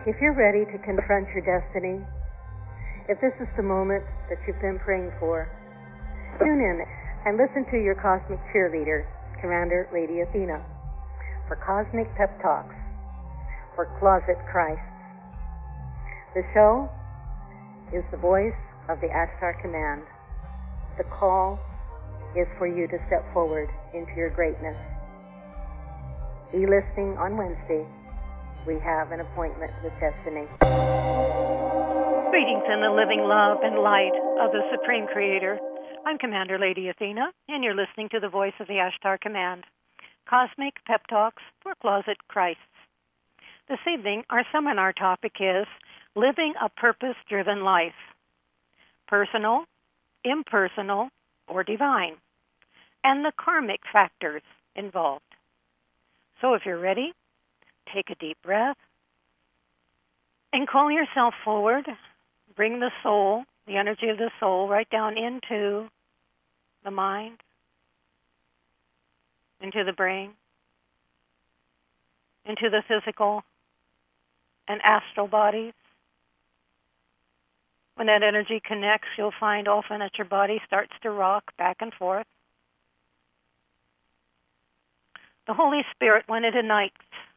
If you're ready to confront your destiny, if this is the moment that you've been praying for, tune in and listen to your cosmic cheerleader, Commander Lady Athena, for Cosmic Pep Talks for Closet Christ. The show is the voice of the Ashtar Command. The call is for you to step forward into your greatness. Be listening on Wednesday. We have an appointment with destiny. Greetings in the living love and light of the Supreme Creator. I'm Commander Lady Athena, and you're listening to the voice of the Ashtar Command, Cosmic Pep Talks for Closet Christs. This evening, our seminar topic is Living a Purpose-Driven Life, Personal, Impersonal, or Divine, and the karmic factors involved. So if you're ready, take a deep breath and call yourself forward. Bring the soul, the energy of the soul, right down into the mind, into the brain, into the physical and astral bodies. When that energy connects, you'll find often that your body starts to rock back and forth. The Holy Spirit, when it ignites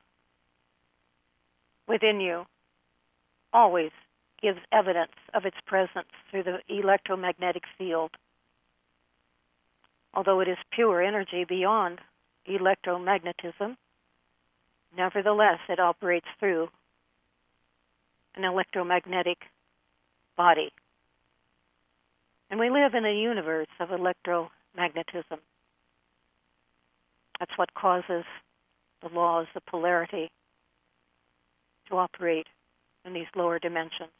within you, always gives evidence of its presence through the electromagnetic field. Although it is pure energy beyond electromagnetism, nevertheless it operates through an electromagnetic body. And we live in a universe of electromagnetism. That's what causes the laws of polarity to operate in these lower dimensions.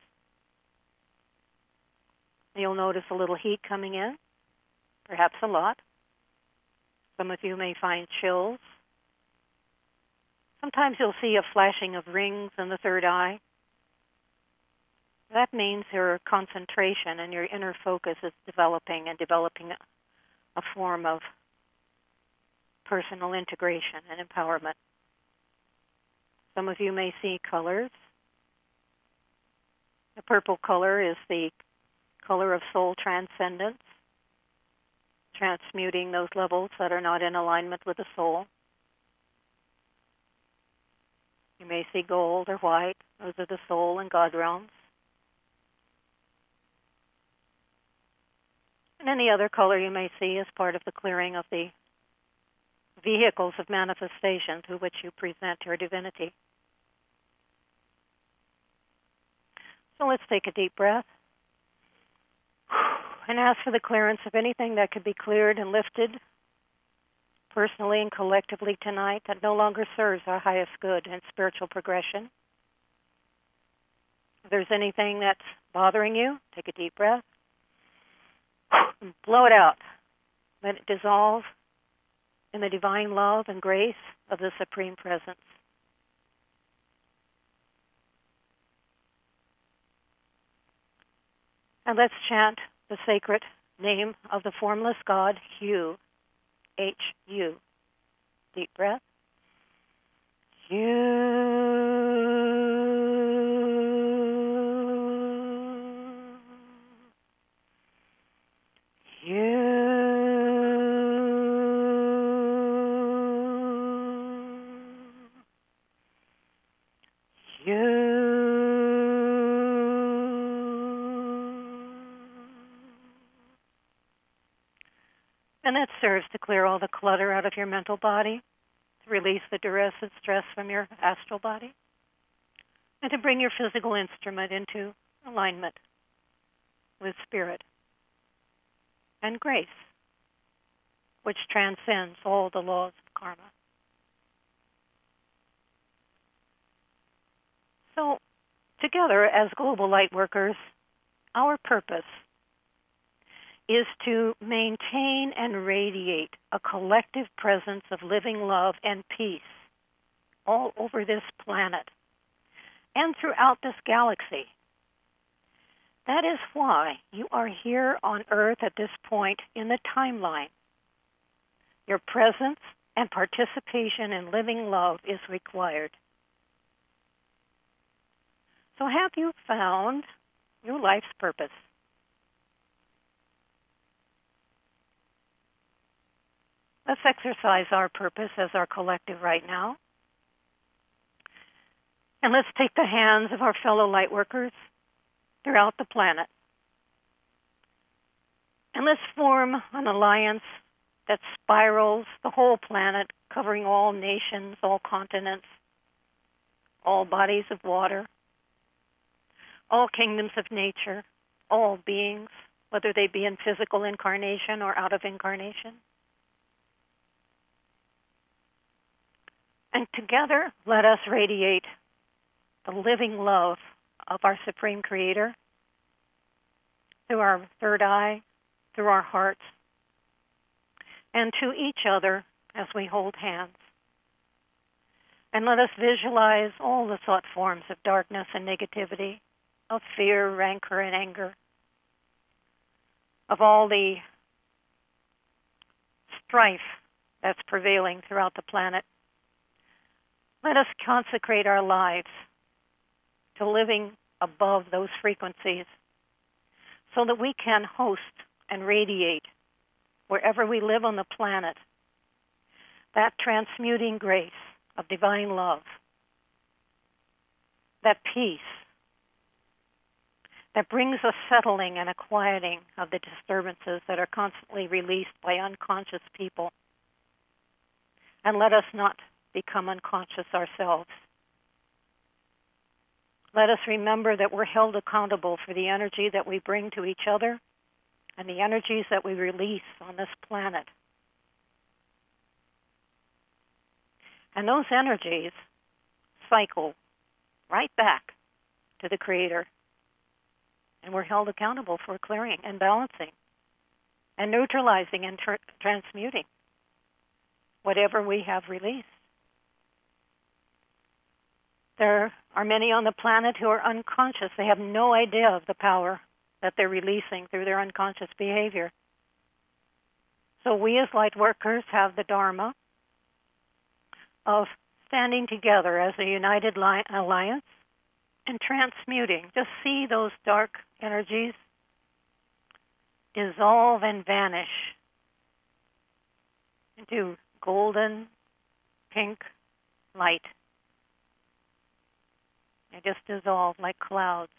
You'll notice a little heat coming in, perhaps a lot. Some of you may find chills. Sometimes you'll see a flashing of rings in the third eye. That means your concentration and your inner focus is developing a form of personal integration and empowerment. Some of you may see colors. The purple color is the color of soul transcendence, transmuting those levels that are not in alignment with the soul. You may see gold or white. Those are the soul and God realms. And any other color you may see is part of the clearing of the vehicles of manifestation through which you present your divinity. So let's take a deep breath and ask for the clearance of anything that could be cleared and lifted personally and collectively tonight that no longer serves our highest good and spiritual progression. If there's anything that's bothering you, take a deep breath and blow it out. Let it dissolve in the divine love and grace of the Supreme Presence. And let's chant the sacred name of the formless God, Hu, H-U. Deep breath. And that serves to clear all the clutter out of your mental body, to release the duress and stress from your astral body, and to bring your physical instrument into alignment with spirit and grace, which transcends all the laws of karma. So, together as global light workers, our purpose is to maintain and radiate a collective presence of living love and peace all over this planet and throughout this galaxy. That is why you are here on Earth at this point in the timeline. Your presence and participation in living love is required. So have you found your life's purpose? Let's exercise our purpose as our collective right now. And let's take the hands of our fellow light workers throughout the planet. And let's form an alliance that spirals the whole planet, covering all nations, all continents, all bodies of water, all kingdoms of nature, all beings, whether they be in physical incarnation or out of incarnation. And together, let us radiate the living love of our Supreme Creator through our third eye, through our hearts, and to each other as we hold hands. And let us visualize all the thought forms of darkness and negativity, of fear, rancor, and anger, of all the strife that's prevailing throughout the planet. Let us consecrate our lives to living above those frequencies so that we can host and radiate wherever we live on the planet that transmuting grace of divine love, that peace that brings a settling and a quieting of the disturbances that are constantly released by unconscious people. And let us not become unconscious ourselves. Let us remember that we're held accountable for the energy that we bring to each other and the energies that we release on this planet. And those energies cycle right back to the Creator. And we're held accountable for clearing and balancing and neutralizing and transmuting whatever we have released. There are many on the planet who are unconscious. They have no idea of the power that they're releasing through their unconscious behavior. So we as light workers have the Dharma of standing together as a united alliance and transmuting. Just see those dark energies dissolve and vanish into golden, pink light. They just dissolve like clouds.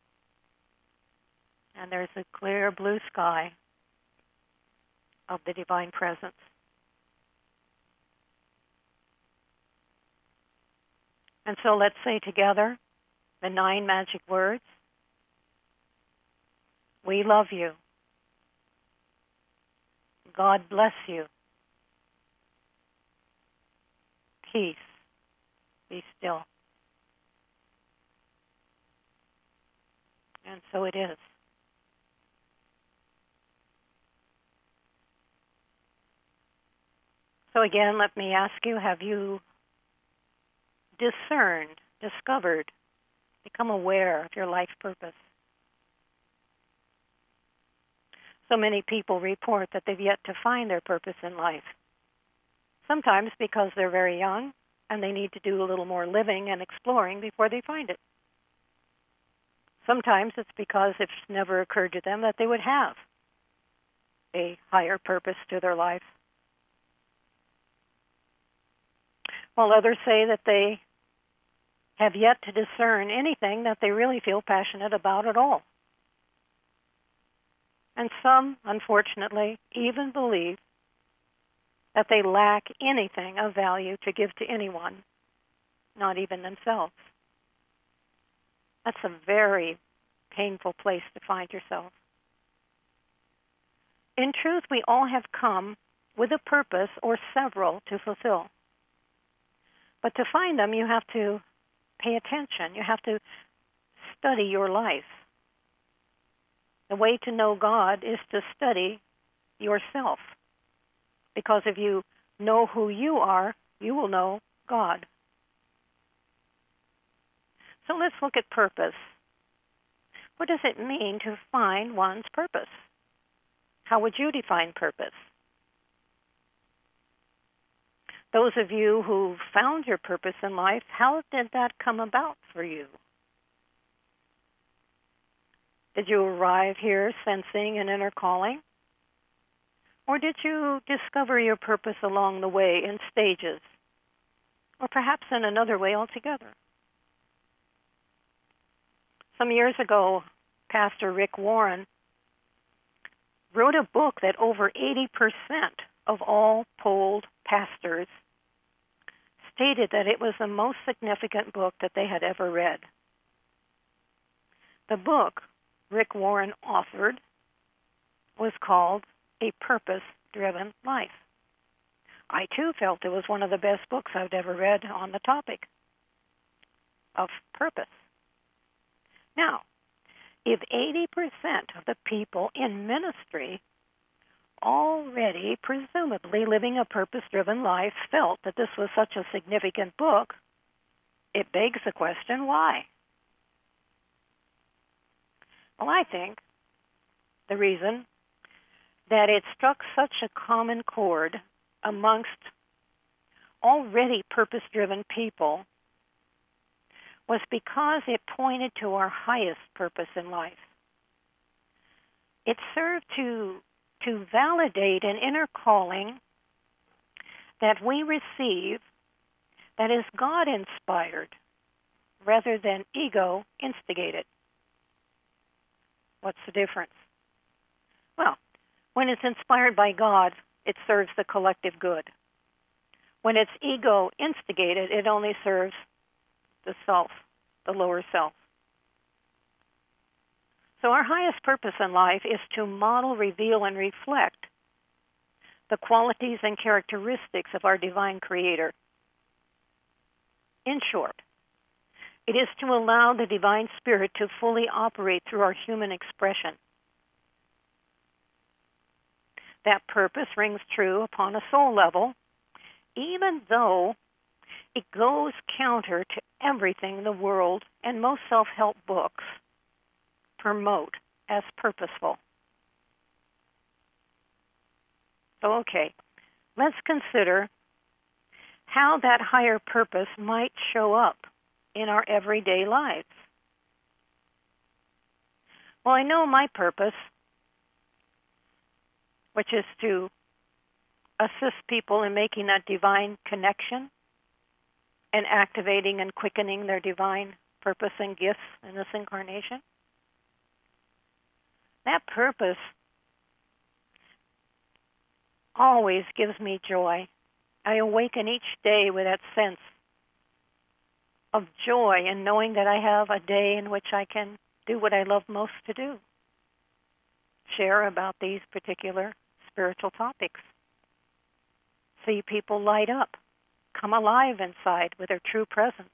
And there's a clear blue sky of the divine presence. And so let's say together the 9 magic words. We love you. God bless you. Peace. Be still. And so it is. So again, let me ask you, have you discerned, discovered, become aware of your life purpose? So many people report that they've yet to find their purpose in life. Sometimes because they're very young and they need to do a little more living and exploring before they find it. Sometimes it's because it's never occurred to them that they would have a higher purpose to their life. While others say that they have yet to discern anything that they really feel passionate about at all. And some, unfortunately, even believe that they lack anything of value to give to anyone, not even themselves. That's a very painful place to find yourself. In truth, we all have come with a purpose or several to fulfill. But to find them, you have to pay attention. You have to study your life. The way to know God is to study yourself. Because if you know who you are, you will know God. So let's look at purpose. What does it mean to find one's purpose? How would you define purpose? Those of you who found your purpose in life, how did that come about for you? Did you arrive here sensing an inner calling? Or did you discover your purpose along the way in stages? Or perhaps in another way altogether? Some years ago, Pastor Rick Warren wrote a book that over 80% of all polled pastors stated that it was the most significant book that they had ever read. The book Rick Warren authored was called A Purpose-Driven Life. I, too, felt it was one of the best books I've ever read on the topic of purpose. Now, if 80% of the people in ministry already presumably living a purpose-driven life felt that this was such a significant book, it begs the question, why? Well, I think the reason that it struck such a common chord amongst already purpose-driven people was because it pointed to our highest purpose in life. It served to validate an inner calling that we receive that is God-inspired rather than ego-instigated. What's the difference? Well, when it's inspired by God, it serves the collective good. When it's ego-instigated, it only serves the self, the lower self. So our highest purpose in life is to model, reveal, and reflect the qualities and characteristics of our divine Creator. In short, it is to allow the divine spirit to fully operate through our human expression. That purpose rings true upon a soul level, even though it goes counter to everything the world and most self-help books promote as purposeful. So, okay, let's consider how that higher purpose might show up in our everyday lives. Well, I know my purpose, which is to assist people in making that divine connection and activating and quickening their divine purpose and gifts in this incarnation. That purpose always gives me joy. I awaken each day with that sense of joy in knowing that I have a day in which I can do what I love most to do. Share about these particular spiritual topics. See people light up, come alive inside with their true presence.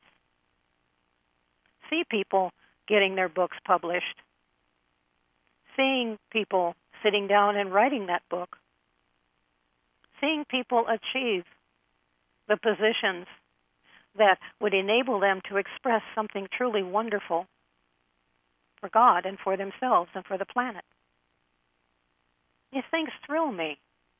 See people getting their books published. Seeing people sitting down and writing that book. Seeing people achieve the positions that would enable them to express something truly wonderful for God and for themselves and for the planet. These things thrill me.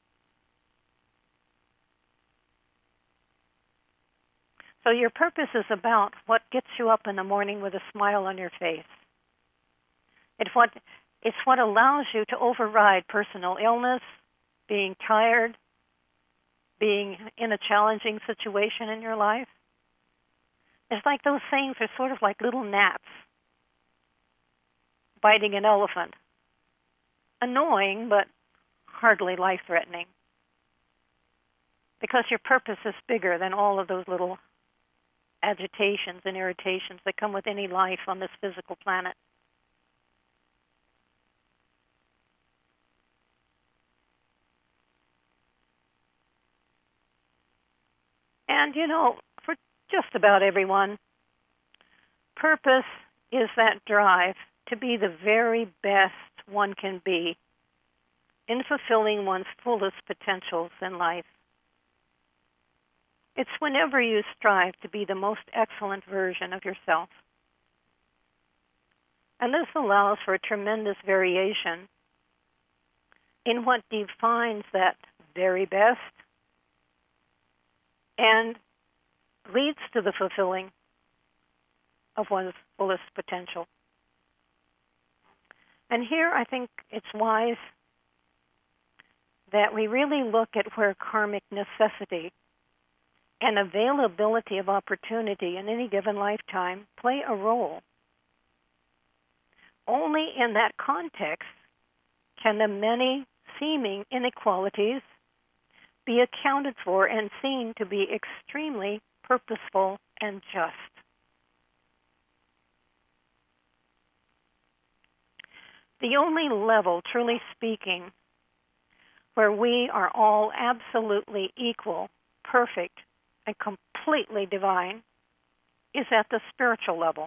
So your purpose is about what gets you up in the morning with a smile on your face. It's what allows you to override personal illness, being tired, being in a challenging situation in your life. It's like those things are sort of like little gnats biting an elephant. Annoying, but hardly life-threatening. Because your purpose is bigger than all of those little agitations and irritations that come with any life on this physical planet. And, for just about everyone, purpose is that drive to be the very best one can be in fulfilling one's fullest potentials in life. It's whenever you strive to be the most excellent version of yourself. And this allows for a tremendous variation in what defines that very best and leads to the fulfilling of one's fullest potential. And here I think it's wise that we really look at where karmic necessity and availability of opportunity in any given lifetime play a role. Only in that context can the many seeming inequalities be accounted for and seen to be extremely purposeful and just. The only level, truly speaking, where we are all absolutely equal, perfect, and completely divine is at the spiritual level.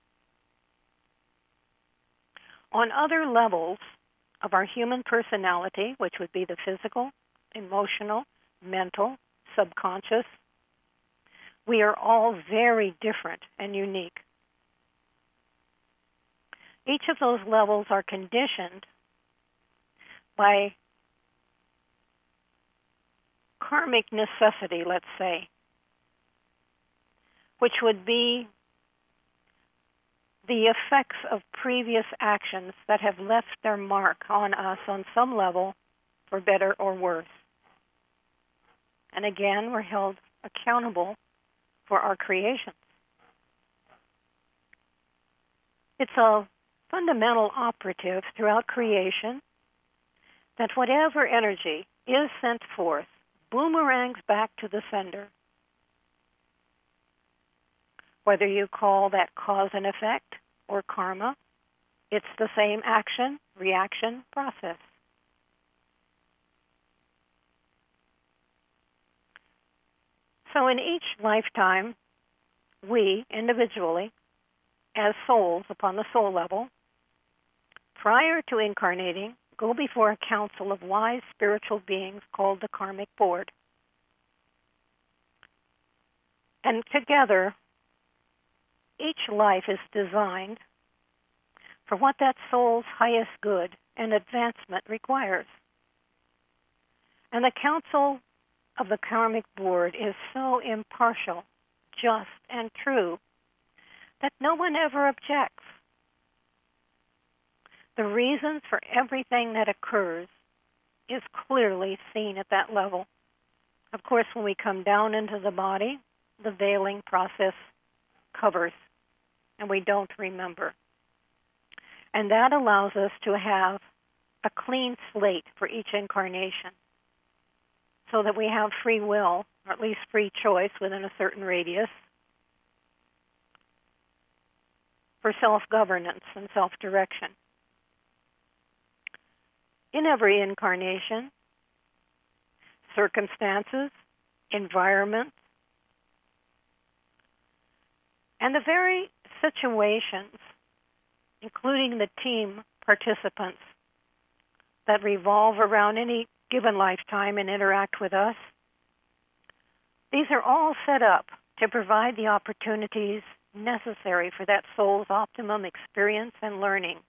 On other levels of our human personality, which would be the physical, emotional, mental, subconscious, we are all very different and unique. Each of those levels are conditioned by karmic necessity, let's say, which would be the effects of previous actions that have left their mark on us on some level, for better or worse. And again, we're held accountable for our creations. It's a fundamental operative throughout creation that whatever energy is sent forth boomerangs back to the sender. Whether you call that cause and effect or karma, it's the same action-reaction process. So in each lifetime, we individually, as souls upon the soul level, prior to incarnating, go before a council of wise spiritual beings called the Karmic Board. And together, each life is designed for what that soul's highest good and advancement requires. And the council of the Karmic Board is so impartial, just, and true that no one ever objects. The reasons for everything that occurs is clearly seen at that level. Of course, when we come down into the body, the veiling process covers, and we don't remember. And that allows us to have a clean slate for each incarnation, so that we have free will, or at least free choice within a certain radius, for self-governance and self-direction. In every incarnation, circumstances, environment, and the very situations, including the team participants that revolve around any given lifetime and interact with us, these are all set up to provide the opportunities necessary for that soul's optimum experience and learning.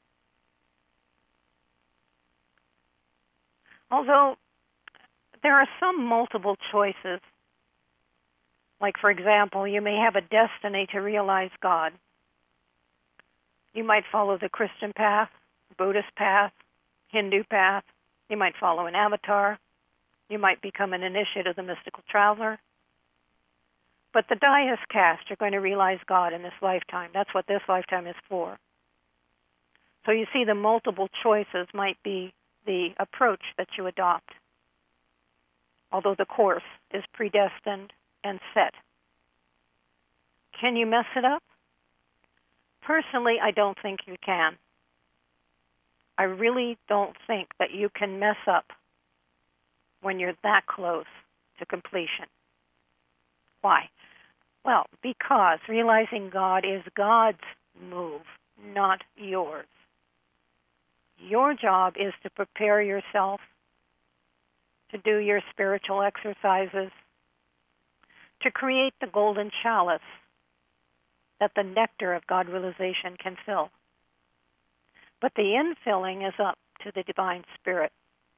Although there are some multiple choices, like, for example, you may have a destiny to realize God. You might follow the Christian path, Buddhist path, Hindu path. You might follow an avatar. You might become an initiate of the mystical traveler. But the die is cast. You're going to realize God in this lifetime. That's what this lifetime is for. So you see, the multiple choices might be the approach that you adopt, although the course is predestined and set. Can you mess it up? Personally, I don't think you can. I really don't think that you can mess up when you're that close to completion. Why? Well, because realizing God is God's move, not yours. Your job is to prepare yourself to do your spiritual exercises, to create the golden chalice that the nectar of God realization can fill. But the infilling is up to the Divine Spirit.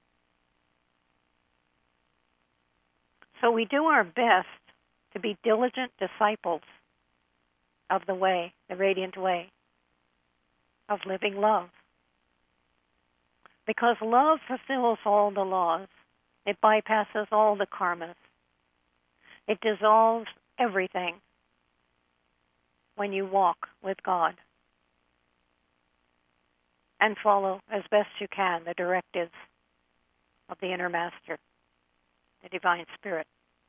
So we do our best to be diligent disciples of the way, the radiant way of living love. Because love fulfills all the laws. It bypasses all the karmas. It dissolves everything when you walk with God and follow as best you can the directives of the inner master, the divine spirit.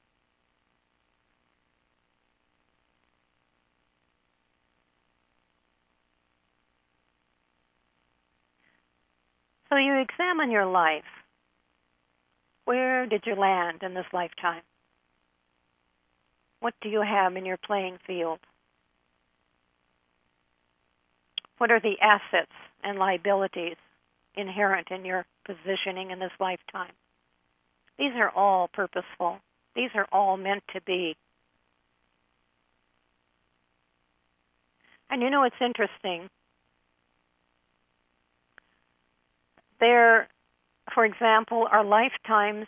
So you examine your life. Where did you land in this lifetime? What do you have in your playing field? What are the assets and liabilities inherent in your positioning in this lifetime? These are all purposeful. These are all meant to be. And it's interesting. There, for example, are lifetimes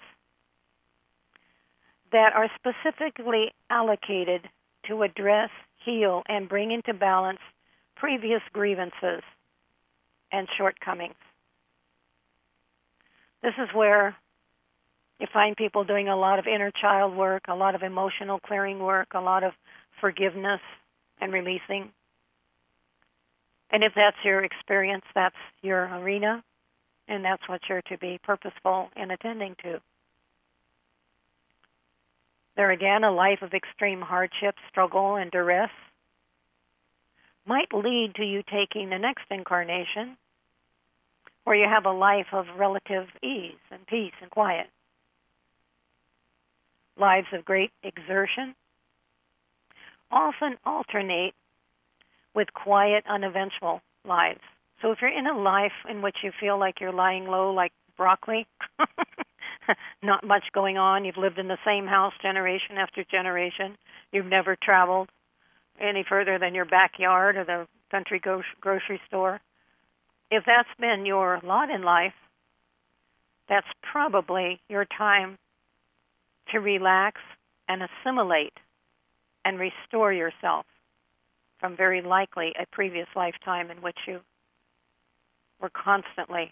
that are specifically allocated to address, heal, and bring into balance previous grievances and shortcomings. This is where you find people doing a lot of inner child work, a lot of emotional clearing work, a lot of forgiveness and releasing. And if that's your experience, that's your arena, and that's what you're to be purposeful in attending to. There again, a life of extreme hardship, struggle, and duress might lead to you taking the next incarnation where you have a life of relative ease and peace and quiet. Lives of great exertion often alternate with quiet, uneventful lives. So if you're in a life in which you feel like you're lying low like broccoli, not much going on, you've lived in the same house generation after generation, you've never traveled any further than your backyard or the country grocery store, if that's been your lot in life, that's probably your time to relax and assimilate and restore yourself from very likely a previous lifetime in which you were constantly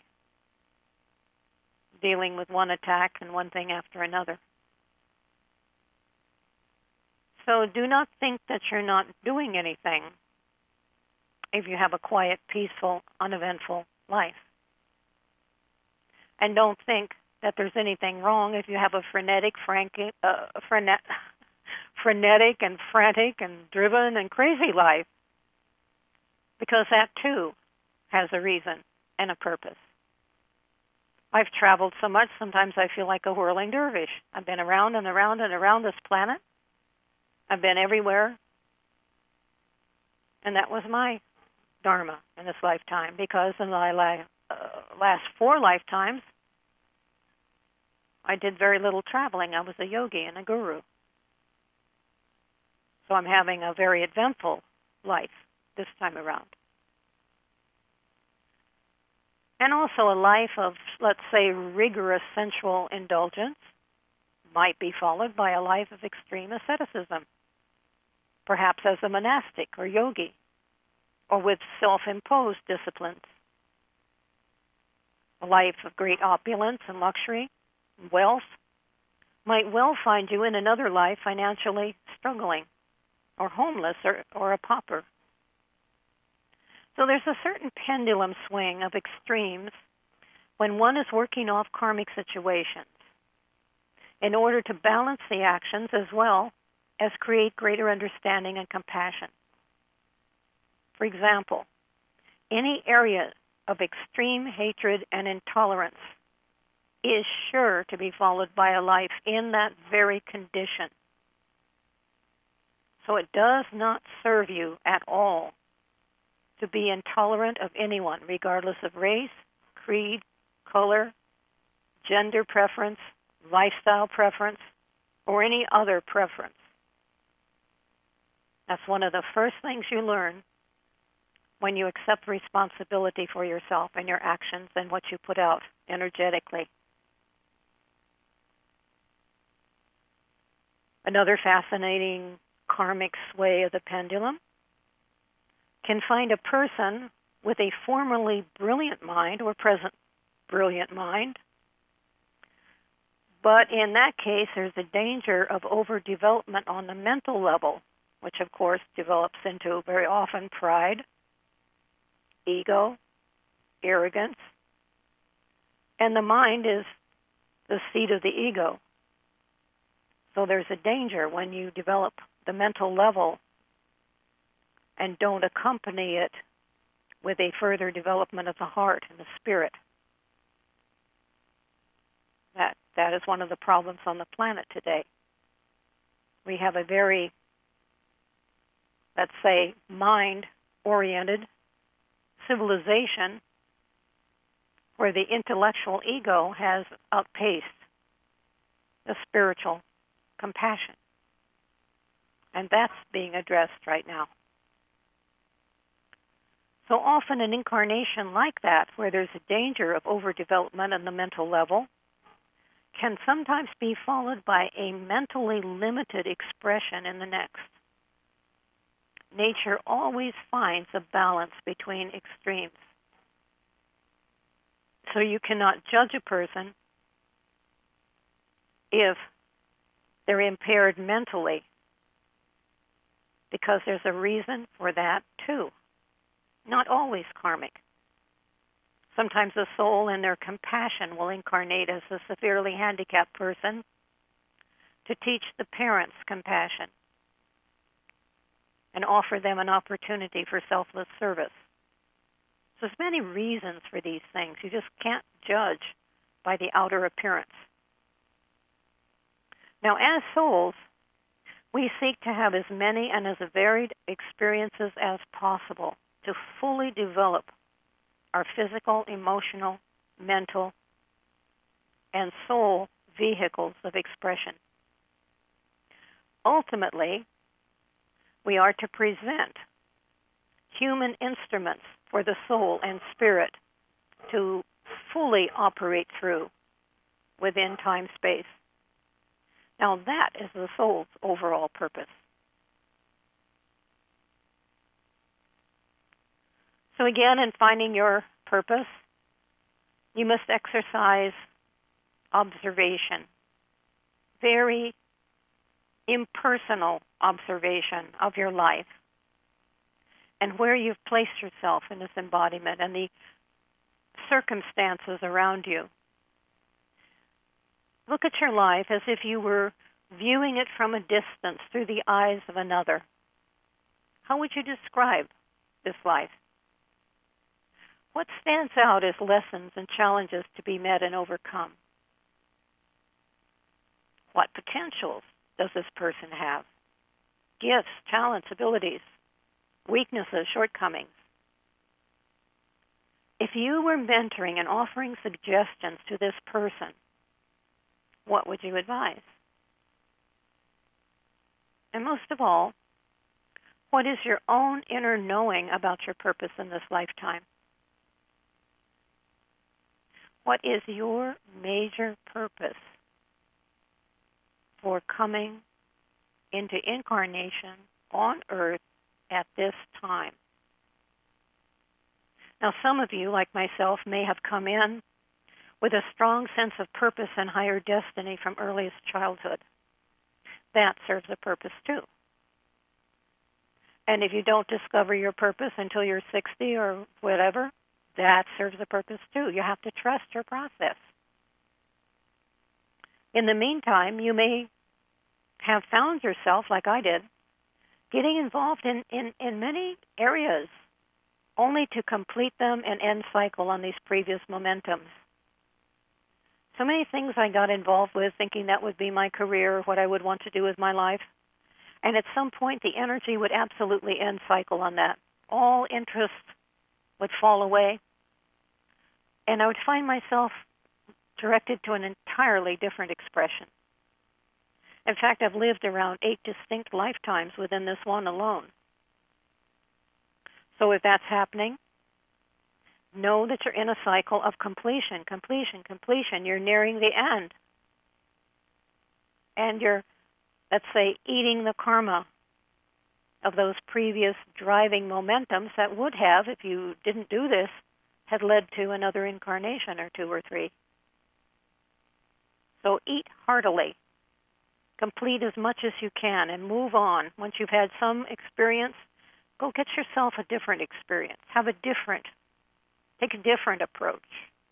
dealing with one attack and one thing after another. So do not think that you're not doing anything if you have a quiet, peaceful, uneventful life. And don't think that there's anything wrong if you have a frenetic and frantic and driven and crazy life, because that too has a reason and a purpose. I've traveled so much, sometimes I feel like a whirling dervish. I've been around and around and around this planet. I've been everywhere. And that was my dharma in this lifetime, because in my last 4 lifetimes, I did very little traveling. I was a yogi and a guru. So I'm having a very eventful life this time around. And also a life of, let's say, rigorous sensual indulgence might be followed by a life of extreme asceticism, perhaps as a monastic or yogi, or with self-imposed disciplines. A life of great opulence and luxury and wealth might well find you in another life financially struggling, or homeless, or a pauper. So there's a certain pendulum swing of extremes when one is working off karmic situations in order to balance the actions as well as create greater understanding and compassion. For example, any area of extreme hatred and intolerance is sure to be followed by a life in that very condition. So it does not serve you at all to be intolerant of anyone, regardless of race, creed, color, gender preference, lifestyle preference, or any other preference. That's one of the first things you learn when you accept responsibility for yourself and your actions and what you put out energetically. Another fascinating karmic sway of the pendulum can find a person with a formerly brilliant mind or present brilliant mind. But in that case, there's a danger of overdevelopment on the mental level, which of course develops into very often pride, ego, arrogance, and the mind is the seat of the ego. So there's a danger when you develop the mental level and don't accompany it with a further development of the heart and the spirit. That is one of the problems on the planet today. We have a very, let's say, mind-oriented civilization where the intellectual ego has outpaced the spiritual compassion. And that's being addressed right now. So often an incarnation like that, where there's a danger of overdevelopment on the mental level, can sometimes be followed by a mentally limited expression in the next. Nature always finds a balance between extremes. So you cannot judge a person if they're impaired mentally, because there's a reason for that too. Not always karmic. Sometimes the soul in their compassion will incarnate as a severely handicapped person to teach the parents compassion and offer them an opportunity for selfless service. So there's many reasons for these things. You just can't judge by the outer appearance. Now, as souls, we seek to have as many and as varied experiences as possible to fully develop our physical, emotional, mental, and soul vehicles of expression. Ultimately, we are to present human instruments for the soul and spirit to fully operate through within time-space. Now that is the soul's overall purpose. So again, in finding your purpose, you must exercise observation, very impersonal observation of your life and where you've placed yourself in this embodiment and the circumstances around you. Look at your life as if you were viewing it from a distance through the eyes of another. How would you describe this life? What stands out as lessons and challenges to be met and overcome? What potentials does this person have? Gifts, talents, abilities, weaknesses, shortcomings. If you were mentoring and offering suggestions to this person, what would you advise? And most of all, what is your own inner knowing about your purpose in this lifetime? What is your major purpose for coming into incarnation on Earth at this time? Now, some of you, like myself, may have come in with a strong sense of purpose and higher destiny from earliest childhood. That serves a purpose too. And if you don't discover your purpose until you're 60 or whatever, that serves a purpose too. You have to trust your process. In the meantime, you may have found yourself, like I did, getting involved in many areas only to complete them and end cycle on these previous momentums. So many things I got involved with thinking that would be my career, what I would want to do with my life. And at some point, the energy would absolutely end cycle on that. All interest would fall away. And I would find myself directed to an entirely different expression. In fact, I've lived around 8 distinct lifetimes within this one alone. So if that's happening, know that you're in a cycle of completion. You're nearing the end. And you're, let's say, eating the karma of those previous driving momentums that would have, if you didn't do this, had led to another incarnation or 2 or 3. So eat heartily. Complete as much as you can and move on. Once you've had some experience, go get yourself a different experience. Take a different approach.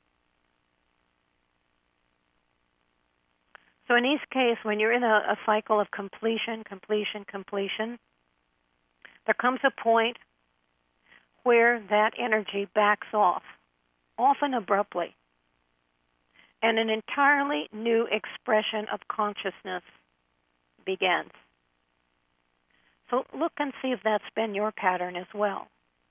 So in each case, when you're in a cycle of completion, there comes a point where that energy backs off, often abruptly, and an entirely new expression of consciousness begins. So look and see if that's been your pattern as well.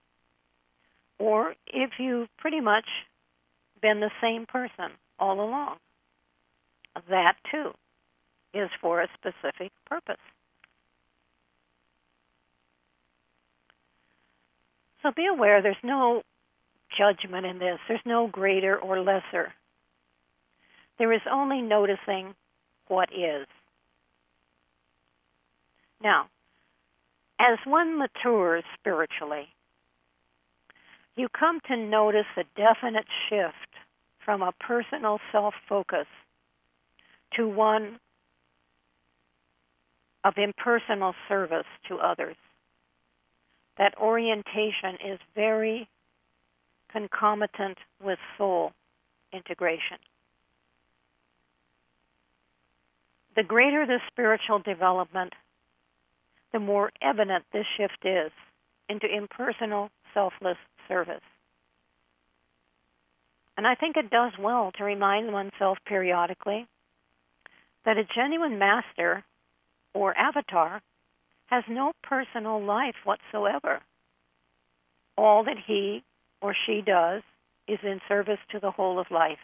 Or if you've pretty much been the same person all along. That, too, is for a specific purpose. So be aware there's no judgment in this. There's no greater or lesser. There is only noticing what is. Now, as one matures spiritually, you come to notice a definite shift from a personal self-focus to one of impersonal service to others. That orientation is very concomitant with soul integration. The greater the spiritual development, the more evident this shift is into impersonal, selfless service. And I think it does well to remind oneself periodically that a genuine master or avatar has no personal life whatsoever. All that he or she does is in service to the whole of life.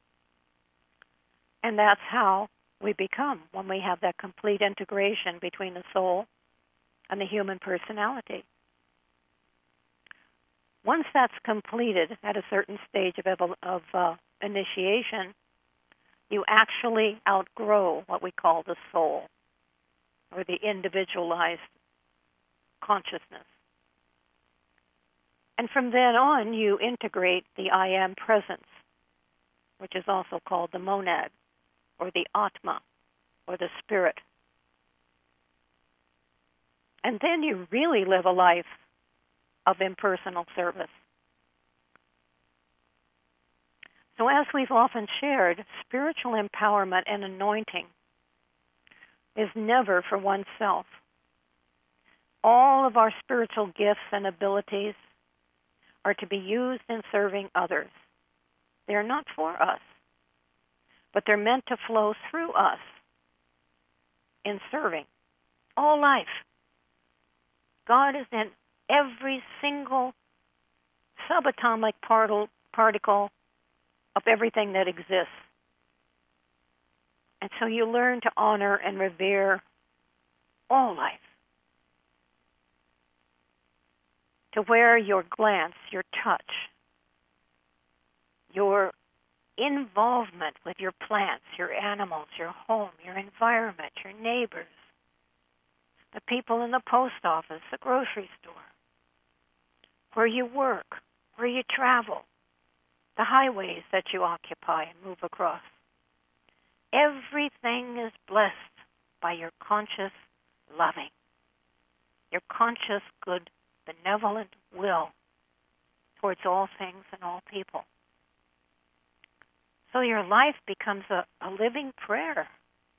And that's how we become when we have that complete integration between the soul and the human personality. Once that's completed at a certain stage of initiation, you actually outgrow what we call the soul, or the individualized consciousness. And from then on, you integrate the I am presence, which is also called the monad, or the Atma, or the spirit. And then you really live a life of impersonal service. So as we've often shared, spiritual empowerment and anointing is never for oneself. All of our spiritual gifts and abilities are to be used in serving others. They're not for us, but they're meant to flow through us in serving all life. God is in every single subatomic particle of everything that exists. And so you learn to honor and revere all life. To where your glance, your touch, your involvement with your plants, your animals, your home, your environment, your neighbors, the people in the post office, the grocery store, where you work, where you travel, the highways that you occupy and move across. Everything is blessed by your conscious loving, your conscious good, benevolent will towards all things and all people. So your life becomes a living prayer.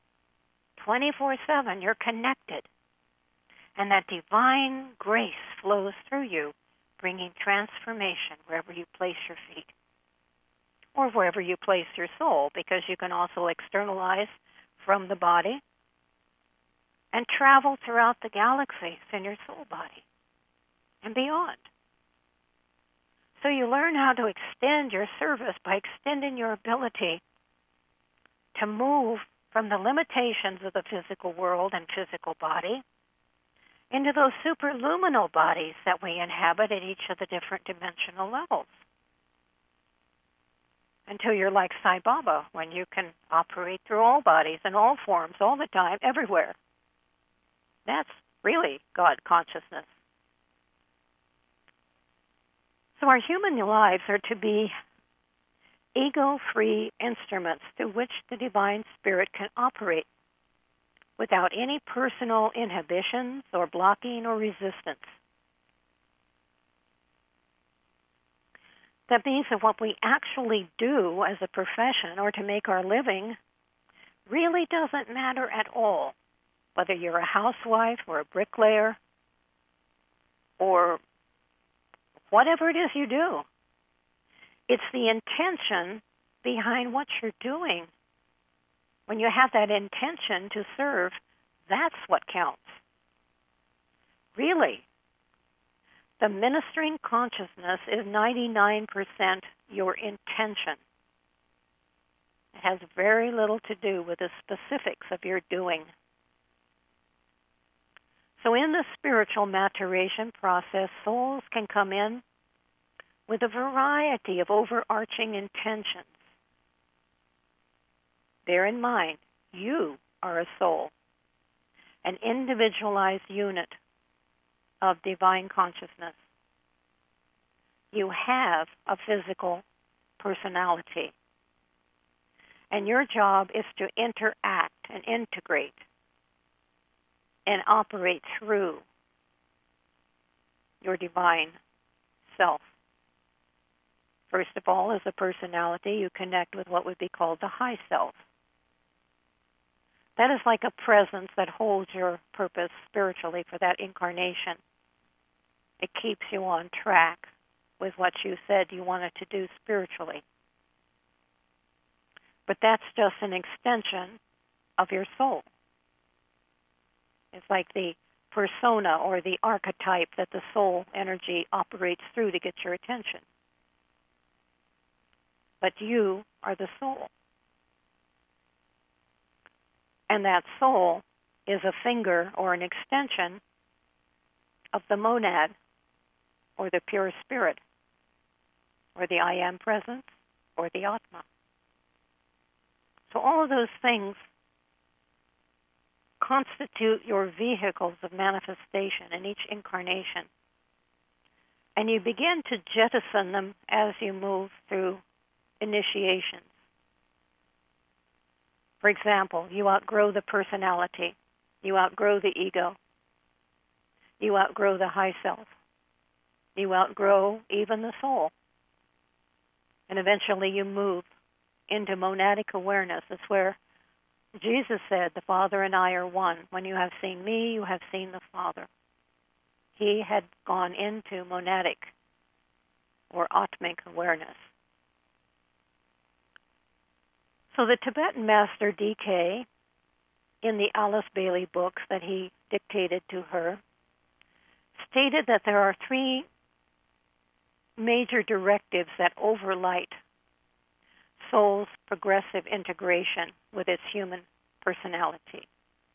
24/7, you're connected. And that divine grace flows through you, bringing transformation wherever you place your feet. Or wherever you place your soul, because you can also externalize from the body and travel throughout the galaxies in your soul body and beyond. So you learn how to extend your service by extending your ability to move from the limitations of the physical world and physical body into those superluminal bodies that we inhabit at each of the different dimensional levels. Until you're like Sai Baba, when you can operate through all bodies and all forms all the time, everywhere. That's really God consciousness. So our human lives are to be ego-free instruments through which the divine spirit can operate without any personal inhibitions or blocking or resistance. That means that what we actually do as a profession or to make our living really doesn't matter at all, whether you're a housewife or a bricklayer or whatever it is you do. It's the intention behind what you're doing. When you have that intention to serve, that's what counts. Really, the ministering consciousness is 99% your intention. It has very little to do with the specifics of your doing. So in the spiritual maturation process, souls can come in with a variety of overarching intentions. Bear in mind, you are a soul, an individualized unit of divine consciousness. You have a physical personality, and your job is to interact and integrate and operate through your divine self. First of all, as a personality, you connect with what would be called the high self. That is like a presence that holds your purpose spiritually for that incarnation. It keeps you on track with what you said you wanted to do spiritually. But that's just an extension of your soul. It's like the persona or the archetype that the soul energy operates through to get your attention. But you are the soul. And that soul is a finger or an extension of the monad or the pure spirit or the I am presence or the Atma. So all of those things constitute your vehicles of manifestation in each incarnation. And you begin to jettison them as you move through initiations. For example, you outgrow the personality. You outgrow the ego. You outgrow the high self. You outgrow even the soul. And eventually you move into monadic awareness. It's where Jesus said, the Father and I are one. When you have seen me, you have seen the Father. He had gone into monadic or Atmic awareness. So the Tibetan master D.K., in the Alice Bailey books that he dictated to her, stated that there are three major directives that overlight soul's progressive integration with its human personality.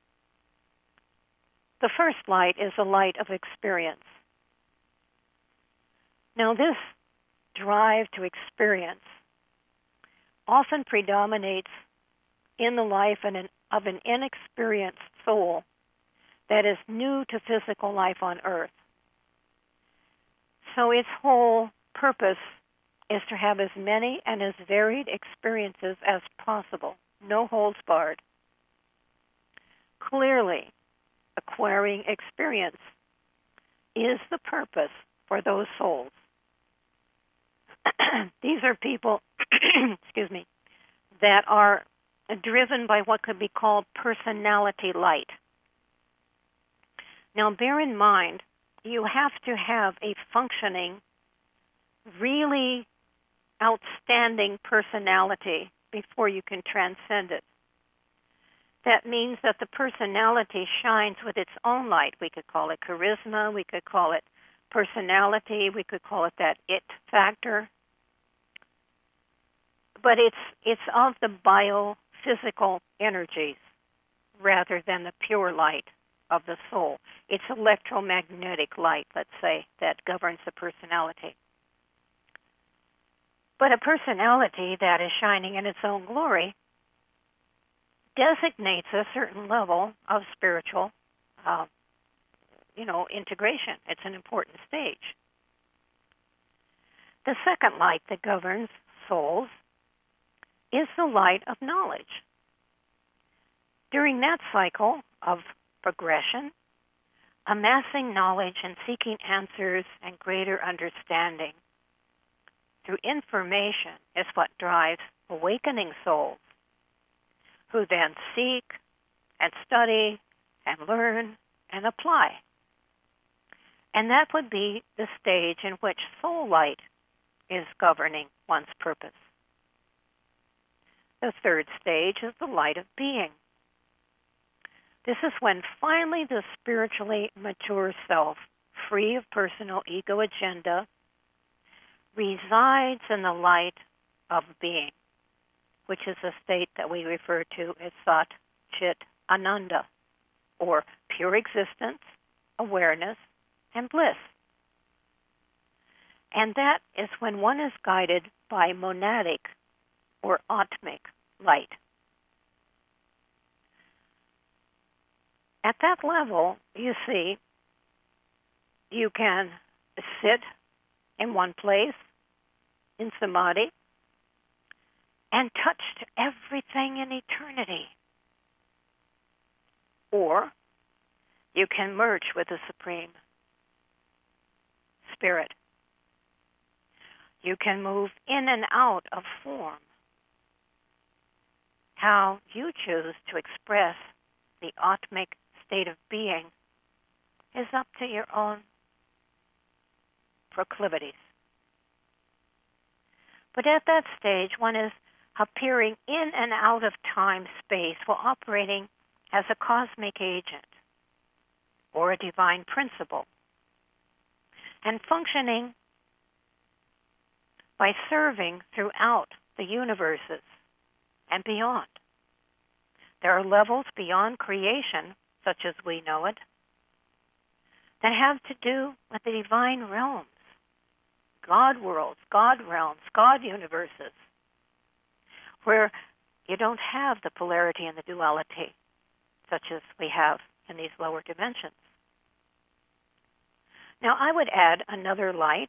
The first light is a light of experience. Now, this drive to experience often predominates in the life of an inexperienced soul that is new to physical life on earth. So its whole purpose is to have as many and as varied experiences as possible, no holds barred. Clearly, acquiring experience is the purpose for those souls. These are people, that are driven by what could be called personality light. Now, bear in mind, you have to have a functioning, really outstanding personality before you can transcend it. That means that the personality shines with its own light. We could call it charisma, we could call it personality, we could call it that it factor. But it's of the biophysical energies rather than the pure light of the soul. It's electromagnetic light, let's say, that governs the personality. But a personality that is shining in its own glory designates a certain level of spiritual, integration. It's an important stage. The second light that governs souls is the light of knowledge. During that cycle of progression, amassing knowledge and seeking answers and greater understanding through information is what drives awakening souls, who then seek and study and learn and apply. And that would be the stage in which soul light is governing one's purpose. The third stage is the light of being. This is when finally the spiritually mature self, free of personal ego agenda, resides in the light of being, which is a state that we refer to as Sat Chit Ananda, or pure existence, awareness, and bliss. And that is when one is guided by monadic or atmic light. At that level, you see, you can sit in one place in samadhi and touch everything in eternity. Or you can merge with the Supreme Spirit. You can move in and out of form. How you choose to express the atmic state of being is up to your own proclivities. But at that stage, one is appearing in and out of time-space while operating as a cosmic agent or a divine principle, and functioning by serving throughout the universes and beyond. There are levels beyond creation, such as we know it, that have to do with the divine realms, God worlds, God realms, God universes, where you don't have the polarity and the duality, such as we have in these lower dimensions. Now, I would add another light,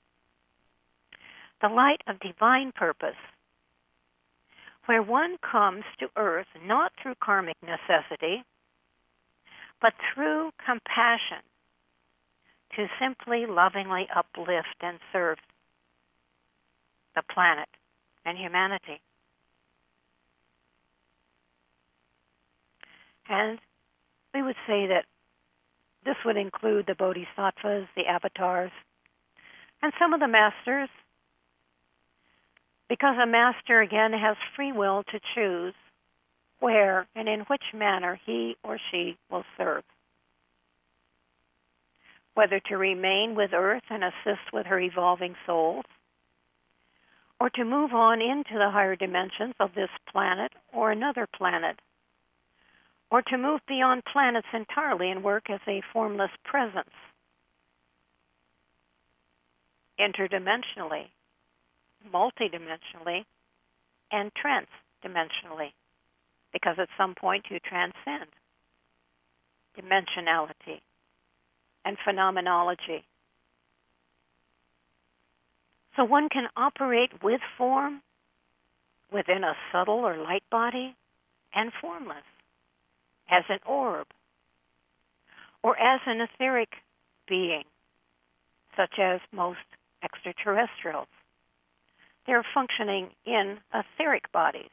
the light of divine purpose, where one comes to earth not through karmic necessity, but through compassion to simply lovingly uplift and serve the planet and humanity. And we would say that this would include the bodhisattvas, the avatars, and some of the masters, because a master, again, has free will to choose where and in which manner he or she will serve. Whether to remain with Earth and assist with her evolving souls, or to move on into the higher dimensions of this planet or another planet, or to move beyond planets entirely and work as a formless presence, interdimensionally, multidimensionally, and transdimensionally, because at some point you transcend dimensionality and phenomenology. So one can operate with form within a subtle or light body and formless, as an orb, or as an etheric being, such as most extraterrestrials. They're functioning in etheric bodies.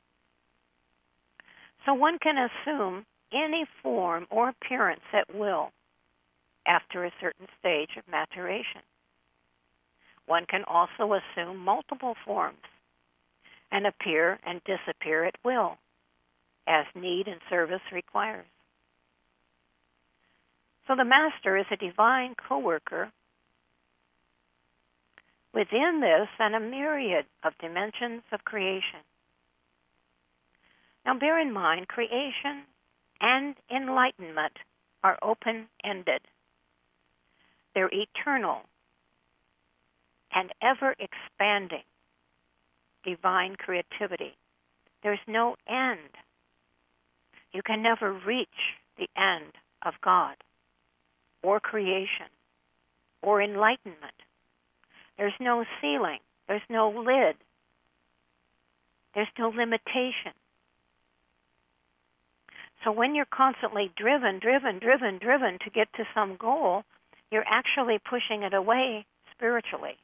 So one can assume any form or appearance at will after a certain stage of maturation. One can also assume multiple forms and appear and disappear at will, as need and service requires. So the master is a divine co-worker within this and a myriad of dimensions of creation. Now bear in mind, creation and enlightenment are open-ended. They're eternal and ever-expanding divine creativity. There's no end. You can never reach the end of God or creation or enlightenment. There's no ceiling. There's no lid. There's no limitation. So when you're constantly driven to get to some goal, you're actually pushing it away spiritually.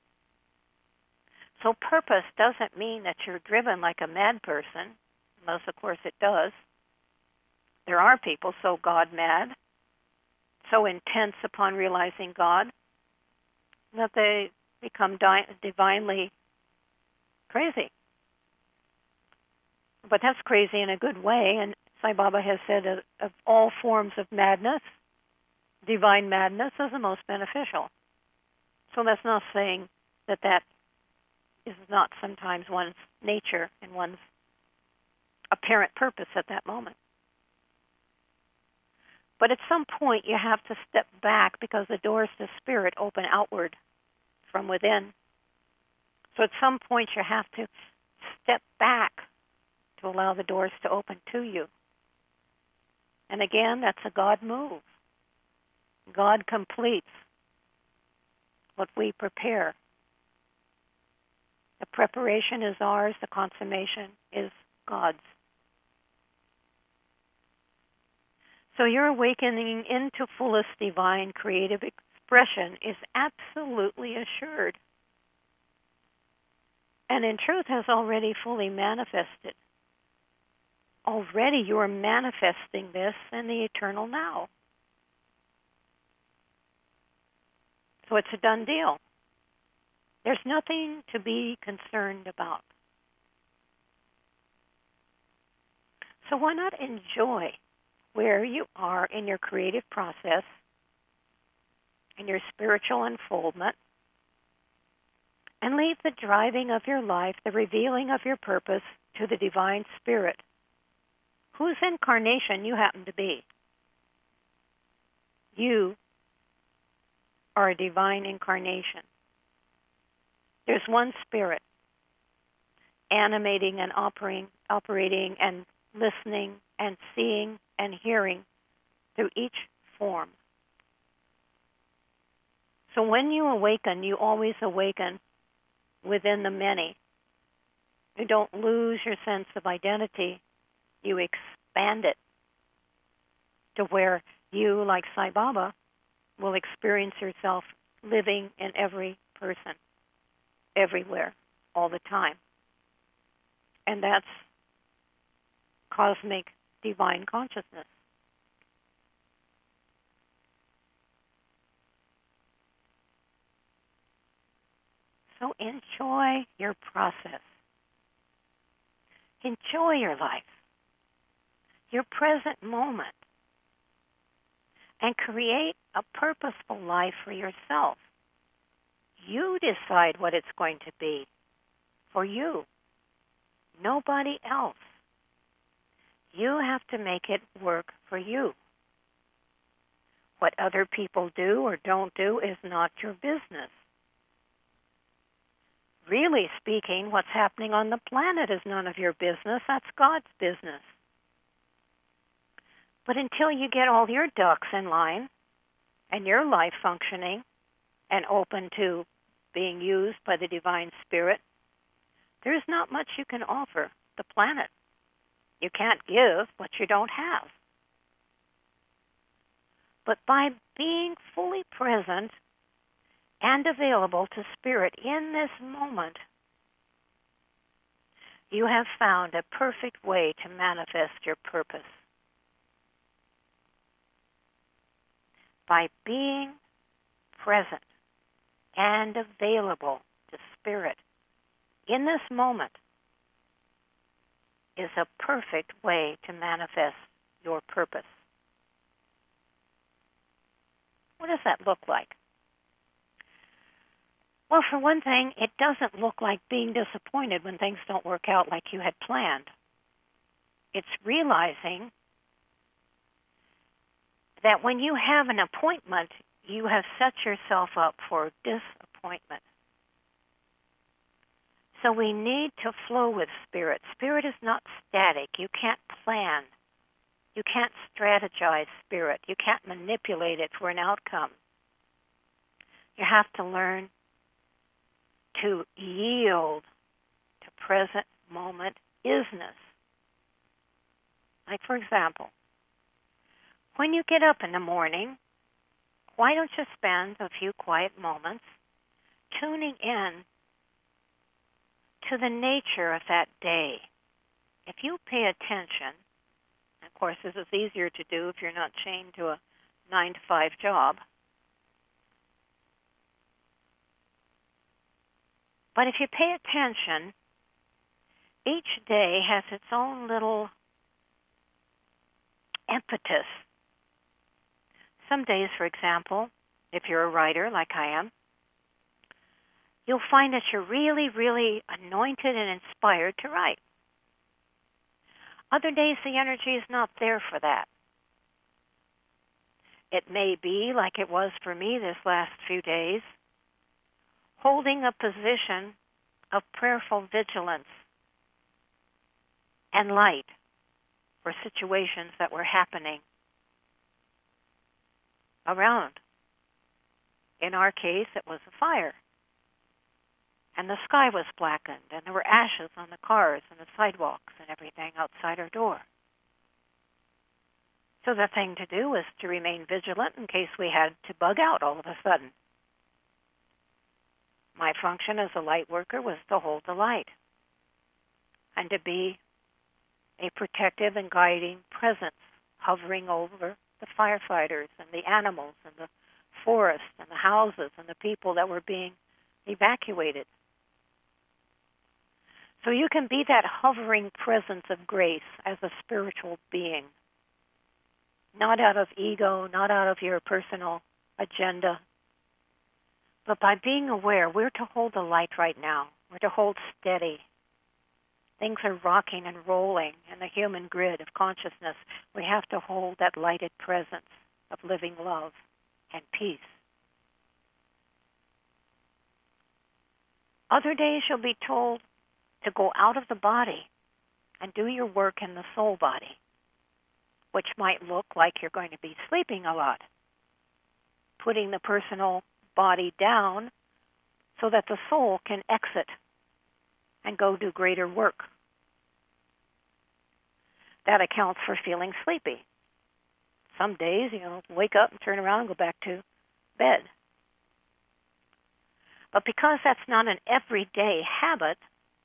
So purpose doesn't mean that you're driven like a mad person, unless, of course, it does. There are people so God-mad, so intense upon realizing God, that they become divinely crazy. But that's crazy in a good way, and Sai Baba has said of all forms of madness, divine madness is the most beneficial. So that's not saying that that is not sometimes one's nature and one's apparent purpose at that moment. But at some point you have to step back because the doors to spirit open outward from within. So at some point you have to step back to allow the doors to open to you. And again, that's a God move. God completes what we prepare. The preparation is ours, the consummation is God's. So your awakening into fullest divine creative expression is absolutely assured. And in truth has already fully manifested. Already you are manifesting this in the eternal now. So it's a done deal. There's nothing to be concerned about. So why not enjoy where you are in your creative process, in your spiritual unfoldment, and leave the driving of your life, the revealing of your purpose, to the divine spirit, whose incarnation you happen to be. You are a divine incarnation. There's one spirit animating and operating and listening and seeing and hearing through each form. So when you awaken, you always awaken within the many. You don't lose your sense of identity. You expand it to where you, like Sai Baba, will experience yourself living in every person, everywhere, all the time. And that's cosmic divine consciousness. So enjoy your process. Enjoy your life, your present moment, and create a purposeful life for yourself. You decide what it's going to be for you, nobody else. You have to make it work for you. What other people do or don't do is not your business. Really speaking, what's happening on the planet is none of your business. That's God's business. But until you get all your ducks in line and your life functioning and open to being used by the divine spirit, there's not much you can offer the planet. You can't give what you don't have. But by being fully present and available to spirit in this moment, you have found a perfect way to manifest your purpose. By being present and available to spirit in this moment is a perfect way to manifest your purpose. What does that look like? Well, for one thing, it doesn't look like being disappointed when things don't work out like you had planned. It's realizing that when you have an appointment, you have set yourself up for disappointment. So we need to flow with spirit. Spirit is not static. You can't plan. You can't strategize spirit. You can't manipulate it for an outcome. You have to learn to yield to present moment isness. Like, for example, when you get up in the morning, why don't you spend a few quiet moments tuning in to the nature of that day? If you pay attention, of course this is easier to do if you're not chained to a 9-to-5 job, but if you pay attention, each day has its own little impetus. Some days, for example, if you're a writer like I am, you'll find that you're really, really anointed and inspired to write. Other days, the energy is not there for that. It may be, like it was for me this last few days, holding a position of prayerful vigilance and light for situations that were happening around. In our case, it was a fire. And the sky was blackened, and there were ashes on the cars and the sidewalks and everything outside our door. So the thing to do was to remain vigilant in case we had to bug out all of a sudden. My function as a light worker was to hold the light and to be a protective and guiding presence hovering over the firefighters and the animals and the forest and the houses and the people that were being evacuated. So you can be that hovering presence of grace as a spiritual being, not out of ego, not out of your personal agenda, but by being aware. We're to hold the light right now. We're to hold steady. Things are rocking and rolling in the human grid of consciousness. We have to hold that lighted presence of living love and peace. Other days you'll be told to go out of the body and do your work in the soul body, which might look like you're going to be sleeping a lot, putting the personal body down so that the soul can exit and go do greater work. That accounts for feeling sleepy. Some days, wake up and turn around and go back to bed. But because that's not an everyday habit,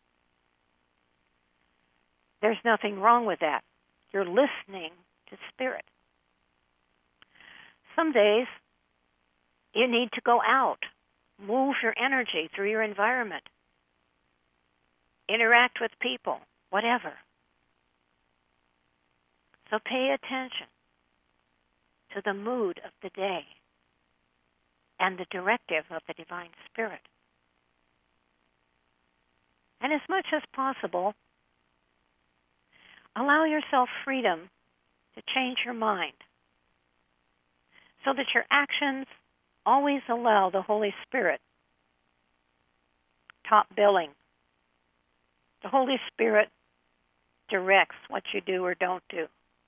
there's nothing wrong with that. You're listening to spirit. Some days, you need to go out, move your energy through your environment, interact with people, whatever. So pay attention to the mood of the day and the directive of the Divine Spirit. And as much as possible, allow yourself freedom to change your mind so that your actions always allow the Holy Spirit top billing. The Holy Spirit directs what you do or don't do.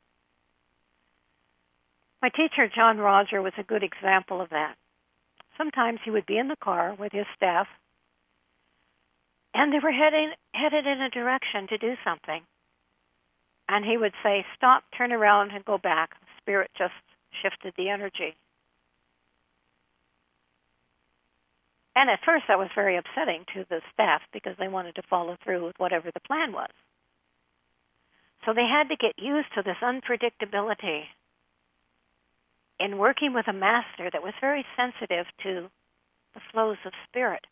My teacher, John Roger, was a good example of that. Sometimes he would be in the car with his staff, and they were headed in a direction to do something. And he would say, stop, turn around, and go back. Spirit just shifted the energy. And at first that was very upsetting to the staff because they wanted to follow through with whatever the plan was. So they had to get used to this unpredictability in working with a master that was very sensitive to the flows of spirit.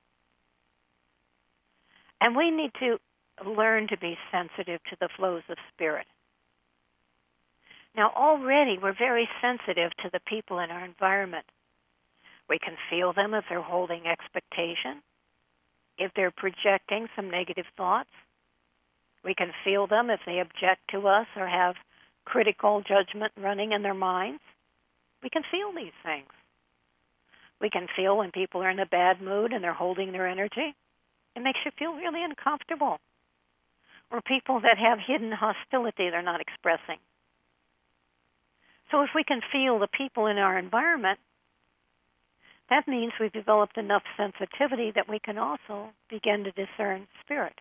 And we need to learn to be sensitive to the flows of spirit. Now, already we're very sensitive to the people in our environment. We can feel them if they're holding expectation, if they're projecting some negative thoughts. We can feel them if they object to us or have critical judgment running in their minds. We can feel these things. We can feel when people are in a bad mood and they're holding their energy. It makes you feel really uncomfortable. Or people that have hidden hostility they're not expressing. So if we can feel the people in our environment, That means we've developed enough sensitivity that we can also begin to discern spirit.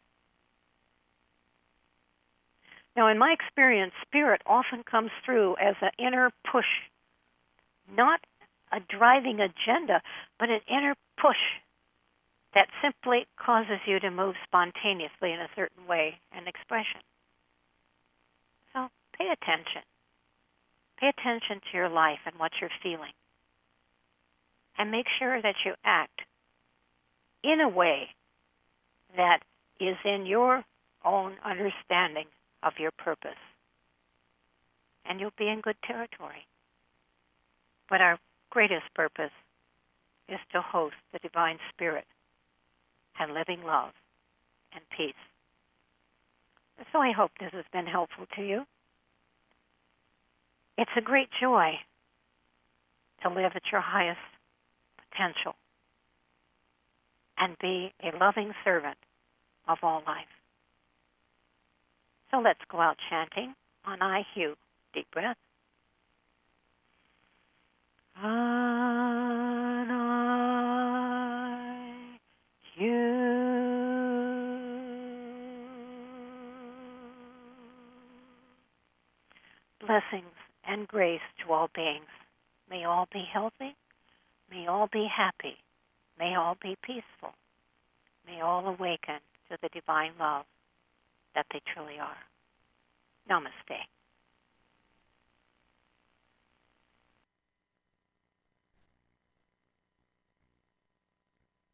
Now, in my experience, spirit often comes through as an inner push, not a driving agenda, but an inner push that simply causes you to move spontaneously in a certain way and expression. So pay attention. Pay attention to your life and what you're feeling. And make sure that you act in a way that is in your own understanding of your purpose. And you'll be in good territory. But our greatest purpose is to host the Divine Spirit and living love and peace. So I hope this has been helpful to you. It's a great joy to live at your highest potential and be a loving servant of all life. So let's go out chanting on I, Hugh. Deep breath. On I, Hugh. Blessings and grace to all beings. May all be healthy. May all be happy. May all be peaceful. May all awaken to the divine love that they truly are. Namaste.